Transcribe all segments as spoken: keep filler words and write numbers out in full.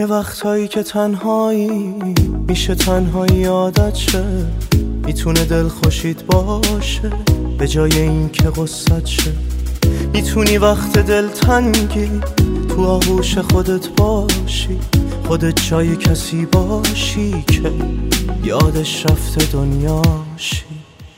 یه وقتایی که تنهایی میشه تنهایی عادت شه، میتونه دل خوشید باشه به جای این که غصت شه. میتونی وقت دل تنگی تو آغوش خودت باشی، خودت جای کسی باشی که یادش رفته دنیاشی.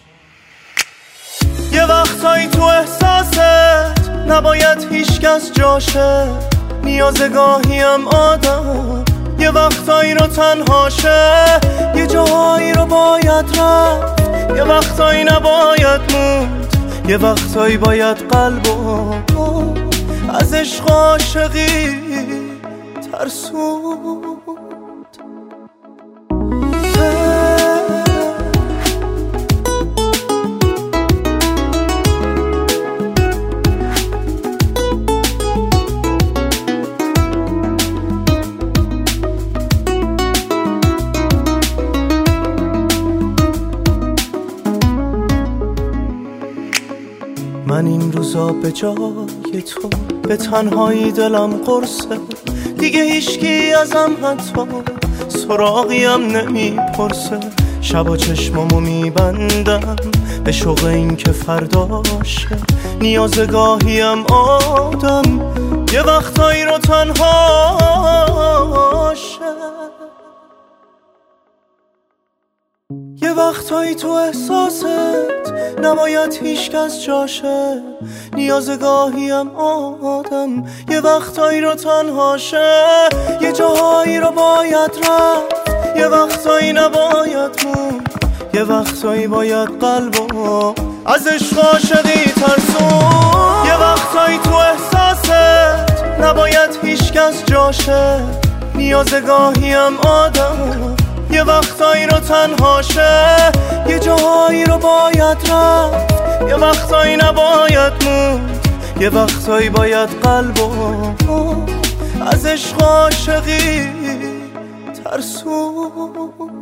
یه وقتایی تو احساست نباید هیچ کس جاشه، نیازه گاهیم آدم یه وقتایی رو تنهاشه. یه جاهایی رو باید رفت، یه وقتایی نباید موند، یه وقتایی باید قلبو از عشق عاشقی ترسوند. من این روزا به جای تو به تنهایی دلم قرصه، دیگه هیچکی ازم حتی سراغیم نمیپرسه. شبا چشمامو میبندم به شوق این که فرداشه، نیازگاهیم آدم یه وقتایی رو تنهاشه. یه وقتایی تو احساست نباید هیچ کس جاشه، نیازگاهیم آدم یه وقتایی رو تنهاشه. یه جاهایی رو باید رفت، یه وقتایی نباید موند، یه وقتایی باید قلبو از عشق عاشقی ترسون. یه وقتایی تو احساست نباید هیچ کس جاشه، نیازگاهیم آدم یه وقتایی رو تنهاشه. یه جاهایی رو باید رفت، یه وقتایی نباید موند، یه وقتایی باید قلبو از عشق عاشقی ترسون.